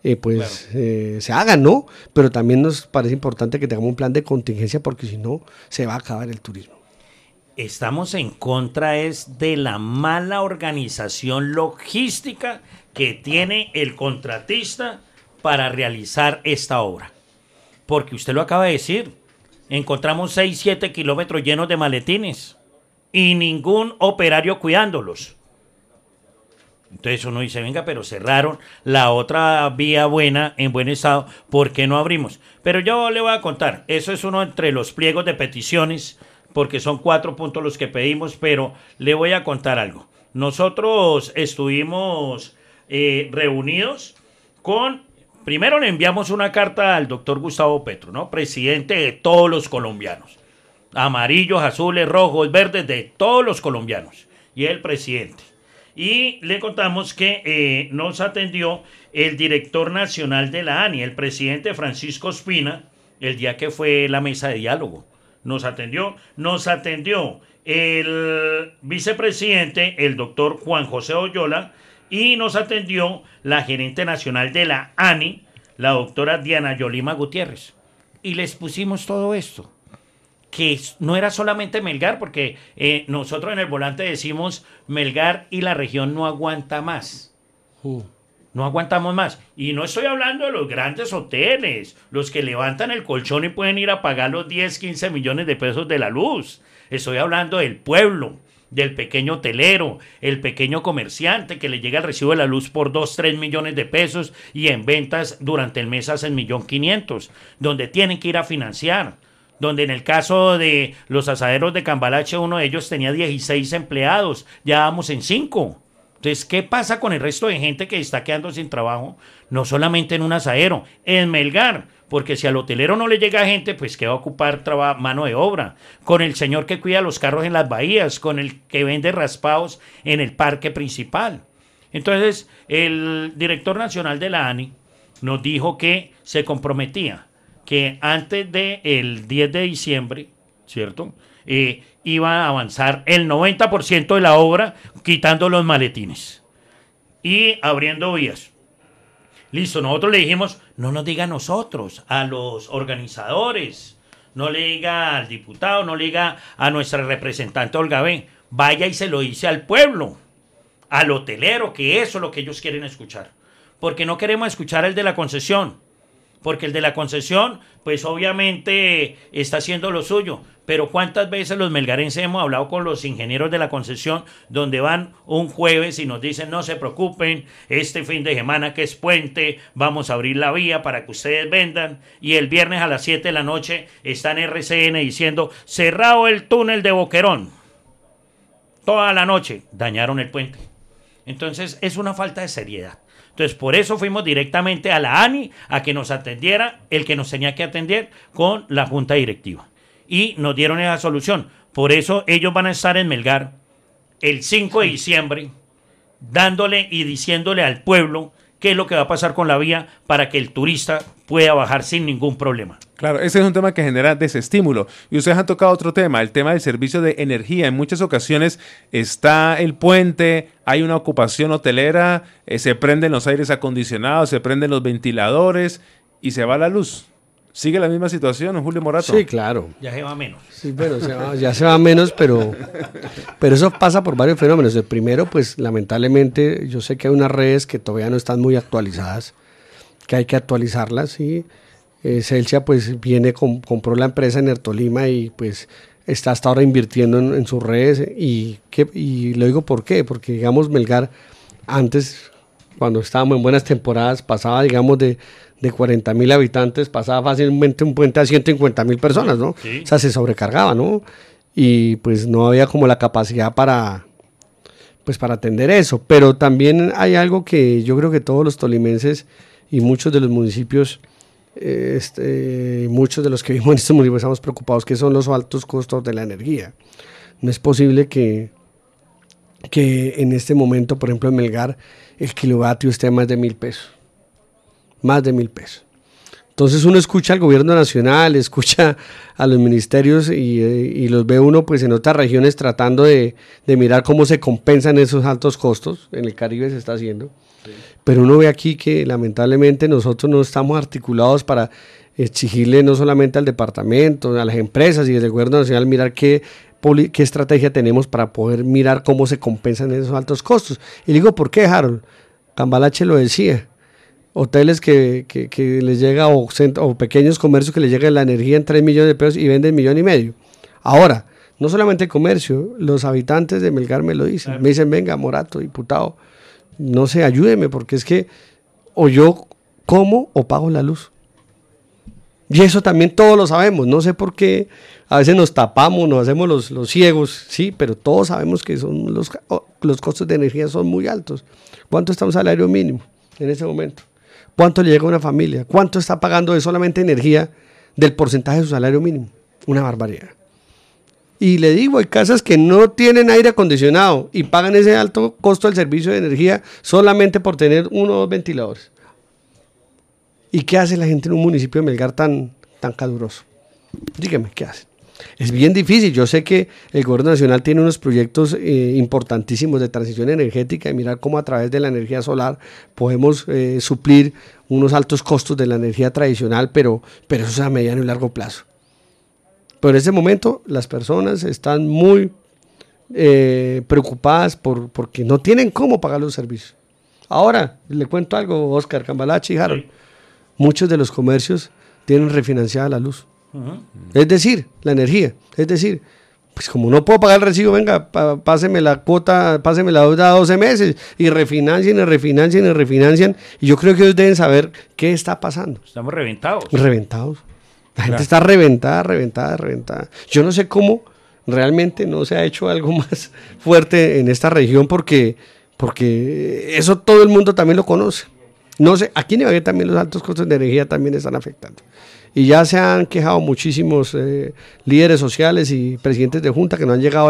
se hagan, ¿no? Pero también nos parece importante que tengamos un plan de contingencia porque si no, se va a acabar el turismo. Estamos en contra de la mala organización logística que tiene el contratista para realizar esta obra. Porque usted lo acaba de decir, encontramos 6, 7 kilómetros llenos de maletines y ningún operario cuidándolos. Entonces uno dice, venga, pero cerraron la otra vía buena, en buen estado, ¿por qué no abrimos? Pero yo le voy a contar, eso es uno entre los pliegos de peticiones, porque son 4 puntos los que pedimos, pero le voy a contar algo. Nosotros estuvimos reunidos primero le enviamos una carta al doctor Gustavo Petro, ¿no? Presidente de todos los colombianos. Amarillos, azules, rojos, verdes, de todos los colombianos. Y el presidente. Y le contamos que nos atendió el director nacional de la ANI, el presidente Francisco Ospina, el día que fue la mesa de diálogo. Nos atendió el vicepresidente, el doctor Juan José Oyola, y nos atendió la gerente nacional de la ANI, la doctora Diana Yolima Gutiérrez. Y les pusimos todo esto, que no era solamente Melgar, porque nosotros en el volante decimos Melgar y la región no aguanta más. No aguantamos más. Y no estoy hablando de los grandes hoteles, los que levantan el colchón y pueden ir a pagar los 10, 15 millones de pesos de la luz. Estoy hablando del pueblo, del pequeño hotelero, el pequeño comerciante que le llega el recibo de la luz por 2, 3 millones de pesos y en ventas durante el mes hacen 1.500.000, donde tienen que ir a financiar, donde en el caso de los asaderos de Cambalache, uno de ellos tenía 16 empleados, ya vamos en 5. Entonces, ¿qué pasa con el resto de gente que está quedando sin trabajo? No solamente en un asadero, en Melgar, porque si al hotelero no le llega gente, pues ¿qué va a ocupar mano de obra? Con el señor que cuida los carros en las bahías, con el que vende raspados en el parque principal. Entonces, el director nacional de la ANI nos dijo que se comprometía que antes del 10 de diciembre, ¿cierto?, iba a avanzar el 90% de la obra quitando los maletines y abriendo vías. Listo, nosotros le dijimos, no nos diga a nosotros, a los organizadores, no le diga al diputado, no le diga a nuestra representante Olga B., vaya y se lo dice al pueblo, al hotelero, que eso es lo que ellos quieren escuchar. Porque no queremos escuchar el de la concesión, porque el de la concesión, pues obviamente está haciendo lo suyo, pero ¿cuántas veces los melgarenses hemos hablado con los ingenieros de la concesión, donde van un jueves y nos dicen, no se preocupen, este fin de semana que es puente, vamos a abrir la vía para que ustedes vendan, y el viernes a las 7 de la noche está en RCN diciendo, cerrado el túnel de Boquerón, toda la noche, dañaron el puente. Entonces es una falta de seriedad. Entonces, por eso fuimos directamente a la ANI a que nos atendiera el que nos tenía que atender con la junta directiva. Y nos dieron esa solución. Por eso ellos van a estar en Melgar el 5 de diciembre dándole y diciéndole al pueblo qué es lo que va a pasar con la vía para que el turista pueda bajar sin ningún problema. Claro, ese es un tema que genera desestímulo. Y ustedes han tocado otro tema, el tema del servicio de energía. En muchas ocasiones está el puente, hay una ocupación hotelera, se prenden los aires acondicionados, se prenden los ventiladores y se va la luz. ¿Sigue la misma situación, Julio Morato? Sí, claro. Ya se va menos. Sí, bueno, ya se va menos, pero eso pasa por varios fenómenos. El primero, pues lamentablemente, yo sé que hay unas redes que todavía no están muy actualizadas, que hay que actualizarlas, ¿sí? Celsia pues compró la empresa Enertolima y pues está hasta ahora invirtiendo en sus redes y lo digo ¿por qué? Porque digamos Melgar antes, cuando estábamos en buenas temporadas, pasaba digamos de 40.000 habitantes, pasaba fácilmente un puente a 150.000 personas, ¿no? Sí. O sea, se sobrecargaba, ¿no? Y pues no había como la capacidad para atender eso, pero también hay algo que yo creo que todos los tolimenses y muchos de los municipios muchos de los que vivimos en estos municipios estamos preocupados, que son los altos costos de la energía. No es posible que en este momento, por ejemplo en Melgar, el kilovatio esté a más de 1.000 pesos. Más de 1.000 pesos. Entonces uno escucha al gobierno nacional, escucha a los ministerios y los ve uno pues en otras regiones tratando de mirar cómo se compensan esos altos costos. En el Caribe se está haciendo. Sí. Pero uno ve aquí que lamentablemente nosotros no estamos articulados para exigirle no solamente al departamento, a las empresas y desde el gobierno nacional mirar qué estrategia tenemos para poder mirar cómo se compensan esos altos costos. Y digo, ¿por qué, Harold? Cambalache lo decía. Hoteles que les llega o pequeños comercios que les llega la energía en 3 millones de pesos y venden 1,5 millones. Ahora, no solamente el comercio, los habitantes de Melgar me lo dicen. Me dicen, venga, Morato, diputado, no sé, ayúdeme, porque es que o yo como o pago la luz. Y eso también todos lo sabemos, no sé por qué a veces nos tapamos, nos hacemos los ciegos, sí, pero todos sabemos que son los costos de energía son muy altos. ¿Cuánto está un salario mínimo en ese momento? ¿Cuánto le llega a una familia? ¿Cuánto está pagando de solamente energía del porcentaje de su salario mínimo? Una barbaridad. Y le digo, hay casas que no tienen aire acondicionado y pagan ese alto costo del servicio de energía solamente por tener 1 o 2 ventiladores. ¿Y qué hace la gente en un municipio de Melgar tan caluroso? Dígame, ¿qué hace? Es bien difícil. Yo sé que el gobierno nacional tiene unos proyectos importantísimos de transición energética y mirar cómo a través de la energía solar podemos suplir unos altos costos de la energía tradicional, pero eso es a mediano y largo plazo. Pero en este momento las personas están muy preocupadas porque no tienen cómo pagar los servicios. Ahora, le cuento algo, Oscar, Cambalache y Harold. Sí. Muchos de los comercios tienen refinanciada la luz. Es decir, la energía. Es decir, pues como no puedo pagar el recibo, venga, páseme la cuota, páseme la deuda a 12 meses y refinancien. Y yo creo que ellos deben saber qué está pasando. Estamos reventados. Reventados. La gente está reventada. Yo no sé cómo realmente no se ha hecho algo más fuerte en esta región porque eso todo el mundo también lo conoce. No sé, aquí en Ibagué también los altos costos de energía también están afectando. Y ya se han quejado muchísimos líderes sociales y presidentes de junta que nos ha llegado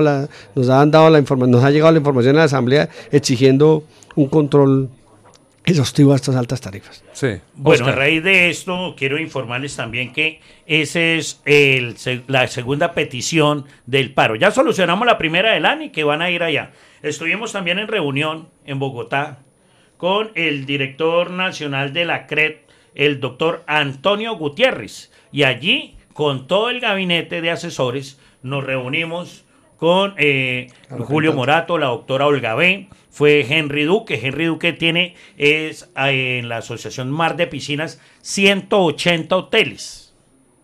la información a la asamblea exigiendo un control exhaustivo a estas altas tarifas. Sí. Bueno, Oscar. a raíz de esto, quiero informarles también que esa es la segunda petición del paro. Ya solucionamos la primera del ANI, que van a ir allá. Estuvimos también en reunión en Bogotá con el director nacional de la CRED, el doctor Antonio Gutiérrez. Y allí, con todo el gabinete de asesores, nos reunimos con Julio Morato, la doctora Olga B., fue Henry Duque. Henry Duque es en la Asociación Mar de Piscinas 180 hoteles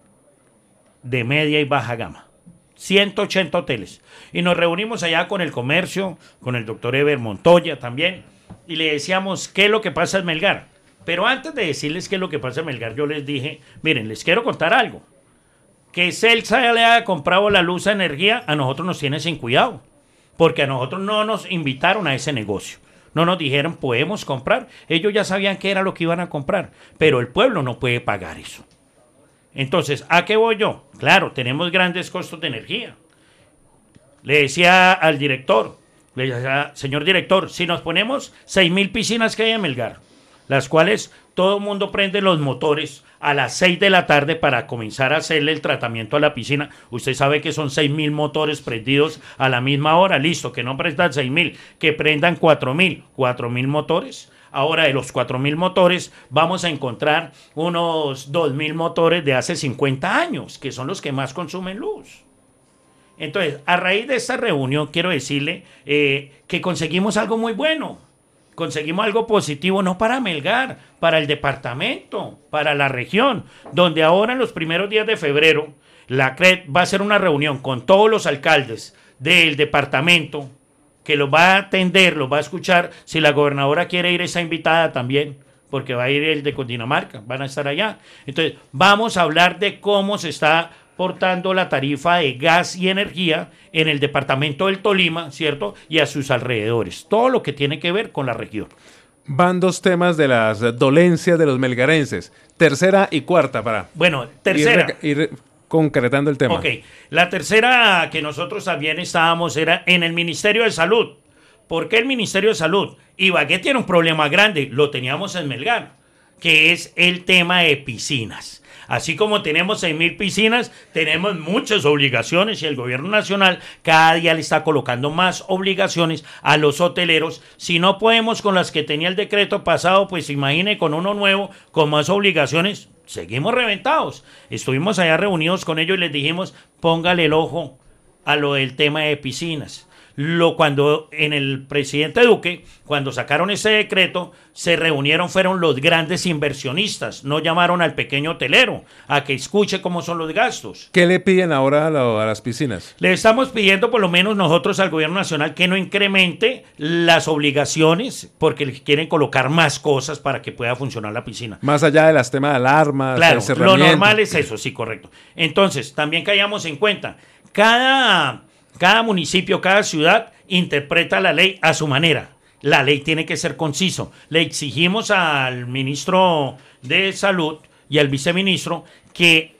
de media y baja gama. 180 hoteles. Y nos reunimos allá con el comercio, con el doctor Eber Montoya también, y le decíamos qué es lo que pasa en Melgar. Pero antes de decirles qué es lo que pasa en Melgar, yo les dije, miren, les quiero contar algo. Que Celsa le haya comprado la luz a energía, a nosotros nos tiene sin cuidado. Porque a nosotros no nos invitaron a ese negocio. No nos dijeron, podemos comprar. Ellos ya sabían qué era lo que iban a comprar. Pero el pueblo no puede pagar eso. Entonces, ¿a qué voy yo? Claro, tenemos grandes costos de energía. Le decía al director, le decía, señor director, si nos ponemos 6.000 piscinas que hay en Melgar, las cuales todo el mundo prende los motores a las 6 de la tarde para comenzar a hacerle el tratamiento a la piscina. Usted sabe que son 6.000 motores prendidos a la misma hora. Listo, que no prendan 6.000, que prendan 4.000 motores. Ahora, de los 4.000 motores, vamos a encontrar unos 2.000 motores de hace 50 años, que son los que más consumen luz. Entonces, a raíz de esta reunión, quiero decirle que conseguimos algo muy bueno. Conseguimos algo positivo, no para Melgar, para el departamento, para la región, donde ahora en los primeros días de febrero, la CRED va a hacer una reunión con todos los alcaldes del departamento, que los va a atender, los va a escuchar. Si la gobernadora quiere ir, está invitada también, porque va a ir el de Cundinamarca, van a estar allá. Entonces, vamos a hablar de cómo se está portando la tarifa de gas y energía en el departamento del Tolima, ¿cierto? Y a sus alrededores. Todo lo que tiene que ver con la región. Van dos temas de las dolencias de los melgarenses. Tercera y cuarta para... Bueno, tercera. Ir concretando el tema. Ok. La tercera que nosotros también estábamos era en el Ministerio de Salud. ¿Por qué el Ministerio de Salud? Ibagué tiene un problema grande, lo teníamos en Melgar, que es el tema de piscinas. Así como tenemos 6.000 piscinas, tenemos muchas obligaciones y el gobierno nacional cada día le está colocando más obligaciones a los hoteleros. Si no podemos con las que tenía el decreto pasado, pues imagine con uno nuevo, con más obligaciones, seguimos reventados. Estuvimos allá reunidos con ellos y les dijimos, póngale el ojo a lo del tema de piscinas. Cuando en el presidente Duque, cuando sacaron ese decreto, se reunieron, fueron los grandes inversionistas, no llamaron al pequeño hotelero a que escuche cómo son los gastos. ¿Qué le piden ahora a las piscinas? Le estamos pidiendo por lo menos nosotros al gobierno nacional que no incremente las obligaciones porque le quieren colocar más cosas para que pueda funcionar la piscina. Más allá de las temas de alarmas, claro, de lo normal es eso, sí, correcto. Entonces, también que hayamos en cuenta, cada municipio, cada ciudad interpreta la ley a su manera. La ley tiene que ser conciso. Le exigimos al ministro de Salud y al viceministro que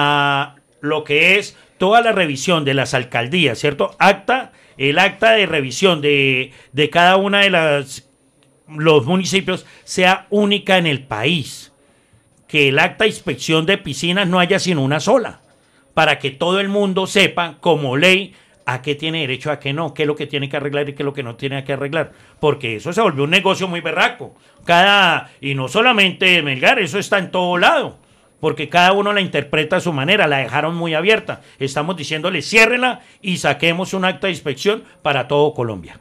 lo que es toda la revisión de las alcaldías, ¿cierto? El acta de revisión de cada una de los municipios sea única en el país. Que el acta de inspección de piscinas no haya sino una sola, para que todo el mundo sepa como ley a qué tiene derecho, a qué no, qué es lo que tiene que arreglar y qué es lo que no tiene que arreglar. Porque eso se volvió un negocio muy berraco. Y no solamente Melgar, eso está en todo lado. Porque cada uno la interpreta a su manera, la dejaron muy abierta. Estamos diciéndole, ciérrenla y saquemos un acta de inspección para todo Colombia.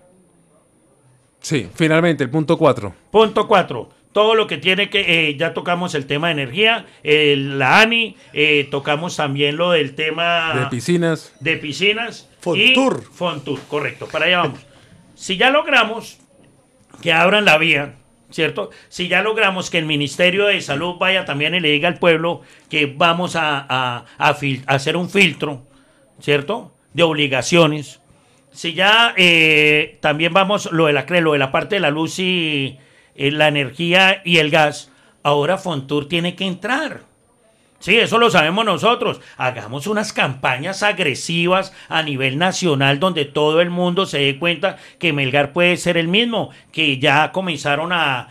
Sí, finalmente, el punto 4. Punto 4. Todo lo que tiene que, ya tocamos el tema de energía, la ANI, tocamos también lo del tema de piscinas. Fontur. Y Fontur, correcto, para allá vamos. Si ya logramos que abran la vía, ¿cierto? Si ya logramos que el Ministerio de Salud vaya también y le diga al pueblo que vamos a hacer un filtro, ¿cierto?, de obligaciones. Si ya también vamos lo de la parte de la luz y la energía y el gas, ahora Fontur tiene que entrar. Sí, eso lo sabemos nosotros. Hagamos unas campañas agresivas a nivel nacional donde todo el mundo se dé cuenta que Melgar puede ser el mismo, que ya comenzaron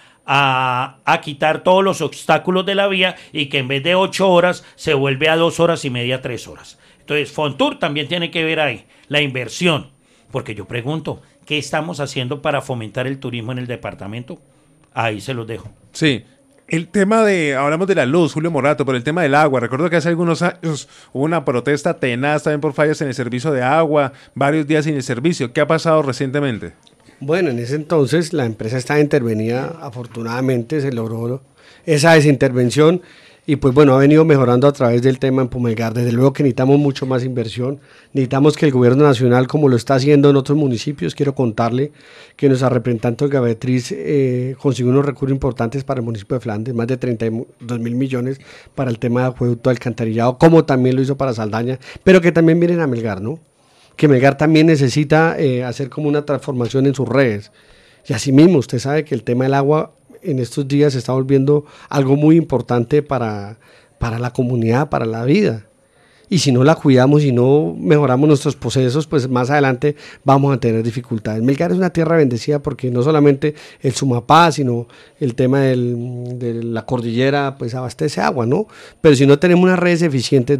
a quitar todos los obstáculos de la vía y que en vez de 8 horas se vuelve a 2 horas y media, 3 horas. Entonces, Fontur también tiene que ver ahí la inversión. Porque yo pregunto, ¿qué estamos haciendo para fomentar el turismo en el departamento? Ahí se los dejo. Sí. El tema hablamos de la luz, Julio Morato, pero el tema del agua. Recuerdo que hace algunos años hubo una protesta tenaz también por fallas en el servicio de agua, varios días sin el servicio. ¿Qué ha pasado recientemente? Bueno, en ese entonces la empresa estaba intervenida, afortunadamente se logró esa desintervención y pues bueno, ha venido mejorando a través del tema en Pumelgar. Desde luego que necesitamos mucho más inversión, necesitamos que el gobierno nacional, como lo está haciendo en otros municipios, quiero contarle que nuestra representante Olga Beatriz consiguió unos recursos importantes para el municipio de Flandes, más de 32.000 millones para el tema de acueducto, alcantarillado, como también lo hizo para Saldaña, pero que también vienen a Melgar, ¿no? Que Melgar también necesita hacer como una transformación en sus redes. Y asimismo, usted sabe que el tema del agua en estos días se está volviendo algo muy importante para la comunidad, para la vida. Y si no la cuidamos y no mejoramos nuestros procesos, pues más adelante vamos a tener dificultades. Melgar es una tierra bendecida porque no solamente el Sumapaz, sino el tema de la cordillera, pues abastece agua, ¿no? Pero si no tenemos unas redes eficientes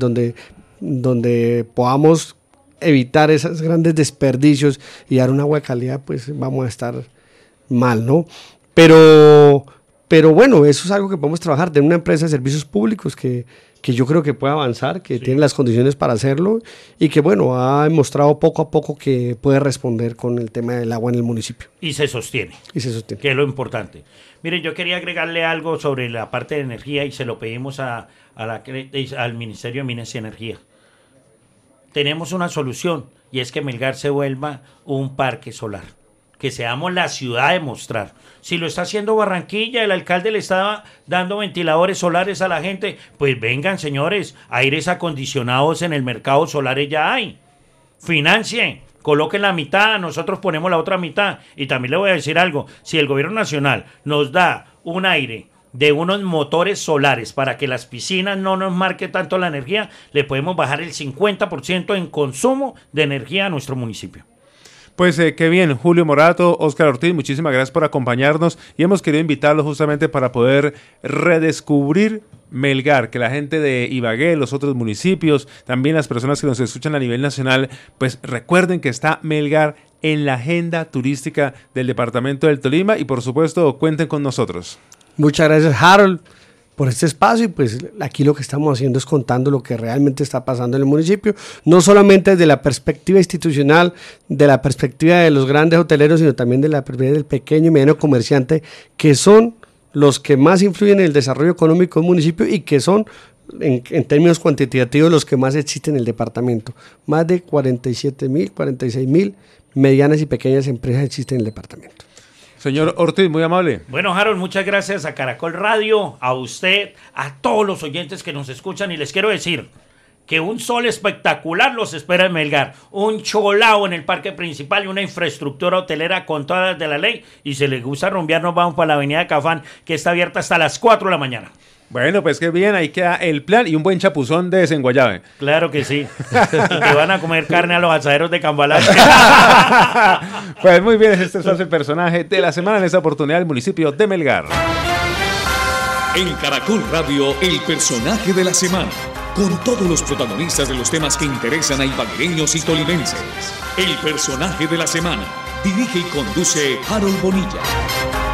donde podamos evitar esos grandes desperdicios y dar un agua de calidad, pues vamos a estar mal, ¿no? Pero bueno, eso es algo que podemos trabajar, tener una empresa de servicios públicos que yo creo que puede avanzar, que tiene las condiciones para hacerlo y que bueno, ha demostrado poco a poco que puede responder con el tema del agua en el municipio. Y se sostiene. Que es lo importante. Miren, yo quería agregarle algo sobre la parte de energía y se lo pedimos al Ministerio de Minas y Energía. Tenemos una solución y es que Melgar se vuelva un parque solar. Que seamos la ciudad de mostrar. Si lo está haciendo Barranquilla, el alcalde le está dando ventiladores solares a la gente, pues vengan, señores, aires acondicionados en el mercado solar ya hay. Financien, coloquen la mitad, nosotros ponemos la otra mitad. Y también le voy a decir algo, si el gobierno nacional nos da un aire de unos motores solares para que las piscinas no nos marque tanto la energía, le podemos bajar el 50% en consumo de energía a nuestro municipio. Pues qué bien, Julio Morato, Óscar Ortiz, muchísimas gracias por acompañarnos y hemos querido invitarlos justamente para poder redescubrir Melgar, que la gente de Ibagué, los otros municipios, también las personas que nos escuchan a nivel nacional, pues recuerden que está Melgar en la agenda turística del departamento del Tolima y por supuesto cuenten con nosotros. Muchas gracias, Harold, por este espacio y pues aquí lo que estamos haciendo es contando lo que realmente está pasando en el municipio, no solamente desde la perspectiva institucional, de la perspectiva de los grandes hoteleros, sino también de la perspectiva del pequeño y mediano comerciante, que son los que más influyen en el desarrollo económico del municipio y que son, en términos cuantitativos, los que más existen en el departamento. Más de 47.000, 46.000 medianas y pequeñas empresas existen en el departamento. Señor Ortiz, muy amable. Bueno, Harold, muchas gracias a Caracol Radio, a usted, a todos los oyentes que nos escuchan y les quiero decir que un sol espectacular los espera en Melgar, un cholao en el parque principal y una infraestructura hotelera con todas las de la ley y si les gusta rumbear nos vamos para la avenida Cafán que está abierta hasta las 4 de la mañana. Bueno, pues qué bien, ahí queda el plan y un buen chapuzón de desenguayabe. Claro que sí. Y que van a comer carne a los asaderos de Cambalache. Pues muy bien, este es el personaje de la semana en esta oportunidad del municipio de Melgar. En Caracol Radio, el personaje de la semana, con todos los protagonistas de los temas que interesan a ibaguereños y tolimenses. El personaje de la semana, dirige y conduce Harold Bonilla.